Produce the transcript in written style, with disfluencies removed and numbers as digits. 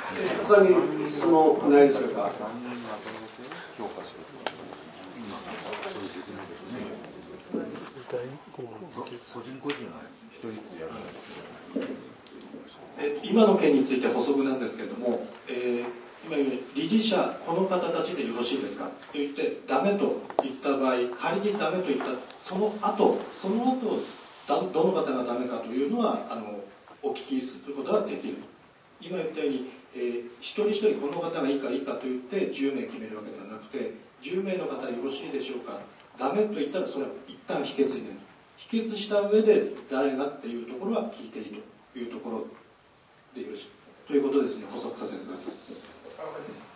他に質問ないでしょうか。 今の件について補足なんですけれども、今言うように理事者この方たちでよろしいですかと言ってダメと言った場合、仮にダメと言ったその後どの方がダメかというのはお聞きすることができる。今言ったように、一人一人この方がいいかと言って10名決めるわけではなくて、10名の方よろしいでしょうか、ダメと言ったらそれは一旦否決になる。否決した上で誰がっていうところは聞いていいというところでよろしいということですね。補足させてください。